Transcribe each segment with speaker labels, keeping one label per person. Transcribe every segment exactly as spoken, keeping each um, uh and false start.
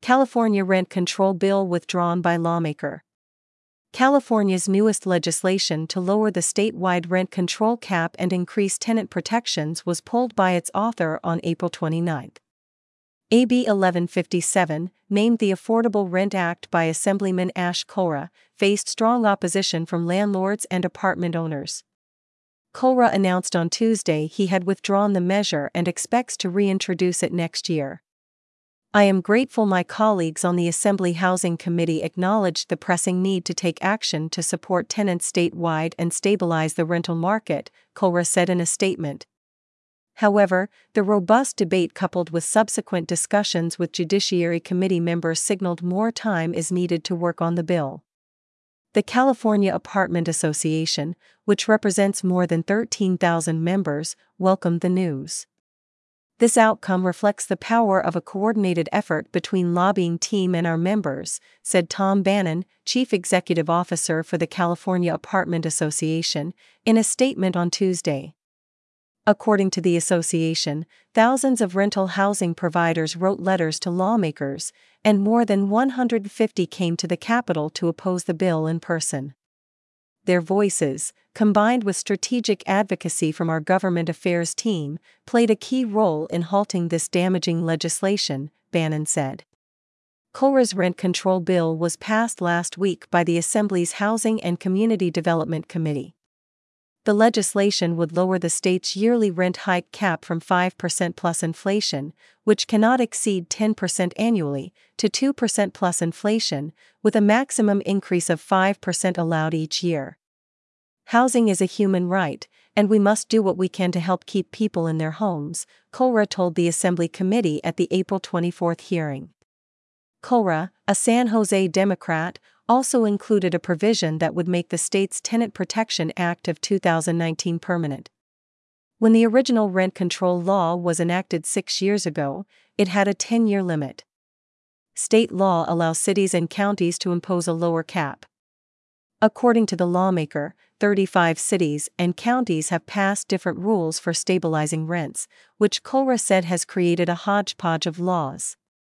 Speaker 1: California rent control bill withdrawn by lawmaker. California's newest legislation to lower the statewide rent control cap and increase tenant protections was pulled by its author on April twenty-ninth. A B eleven fifty-seven, named the Affordable Rent Act by Assemblyman Ash Kollra, faced strong opposition from landlords and apartment owners. Kollra announced on Tuesday he had withdrawn the measure and expects to reintroduce it next year. "I am grateful my colleagues on the Assembly Housing Committee acknowledged the pressing need to take action to support tenants statewide and stabilize the rental market," Kollra said in a statement. However, the robust debate coupled with subsequent discussions with Judiciary Committee members signaled more time is needed to work on the bill. The California Apartment Association, which represents more than thirteen thousand members, welcomed the news. "This outcome reflects the power of a coordinated effort between lobbying team and our members," said Tom Bannon, Chief Executive Officer for the California Apartment Association, in a statement on Tuesday. According to the association, thousands of rental housing providers wrote letters to lawmakers, and more than one hundred fifty came to the Capitol to oppose the bill in person. Their voices, combined with strategic advocacy from our government affairs team, played a key role in halting this damaging legislation, Bannon said. Kollra's rent control bill was passed last week by the Assembly's Housing and Community Development Committee. The legislation would lower the state's yearly rent hike cap from five percent plus inflation, which cannot exceed ten percent annually, to two percent plus inflation, with a maximum increase of five percent allowed each year. "Housing is a human right, and we must do what we can to help keep people in their homes," Kollra told the Assembly Committee at the April twenty-fourth hearing. Kollra, a San Jose Democrat, also included a provision that would make the state's Tenant Protection Act of two thousand nineteen permanent. When the original rent control law was enacted six years ago, it had a ten-year limit. State law allows cities and counties to impose a lower cap. According to the lawmaker, thirty-five cities and counties have passed different rules for stabilizing rents, which Kollra said has created a hodgepodge of laws.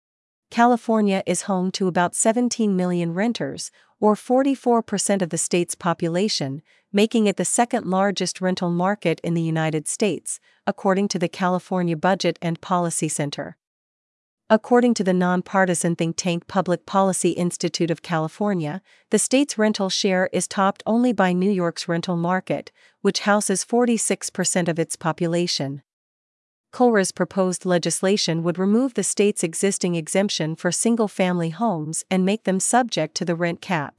Speaker 1: California is home to about seventeen million renters, or forty-four percent of the state's population, making it the second largest rental market in the United States, according to the California Budget and Policy Center. According to the nonpartisan think tank Public Policy Institute of California, the state's rental share is topped only by New York's rental market, which houses forty-six percent of its population. Kollra's proposed legislation would remove the state's existing exemption for single-family homes and make them subject to the rent cap.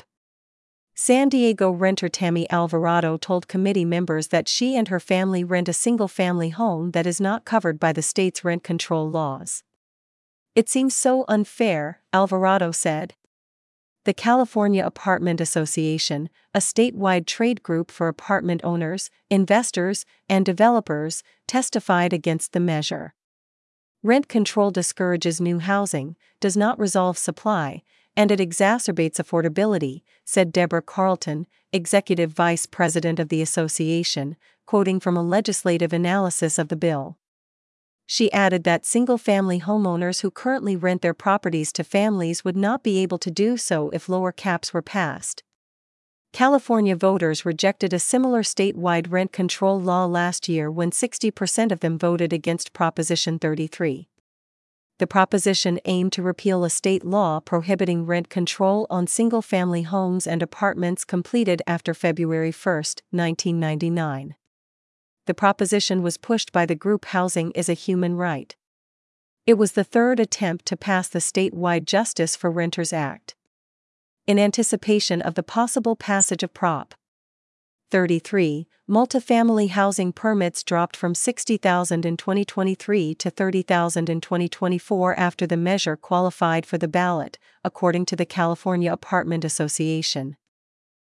Speaker 1: San Diego renter Tammy Alvarado told committee members that she and her family rent a single-family home that is not covered by the state's rent control laws. "It seems so unfair," Alvarado said. The California Apartment Association, a statewide trade group for apartment owners, investors, and developers, testified against the measure. "Rent control discourages new housing, does not resolve supply, and it exacerbates affordability," said Deborah Carlton, executive vice president of the association, quoting from a legislative analysis of the bill. She added that single-family homeowners who currently rent their properties to families would not be able to do so if lower caps were passed. California voters rejected a similar statewide rent control law last year when sixty percent of them voted against Proposition thirty-three. The proposition aimed to repeal a state law prohibiting rent control on single-family homes and apartments completed after February first, nineteen ninety-nine. The proposition was pushed by the group Housing is a Human Right. It was the third attempt to pass the statewide Justice for Renters Act. In anticipation of the possible passage of Prop thirty-three, multifamily housing permits dropped from sixty thousand in twenty twenty-three to thirty thousand in twenty twenty-four after the measure qualified for the ballot, according to the California Apartment Association.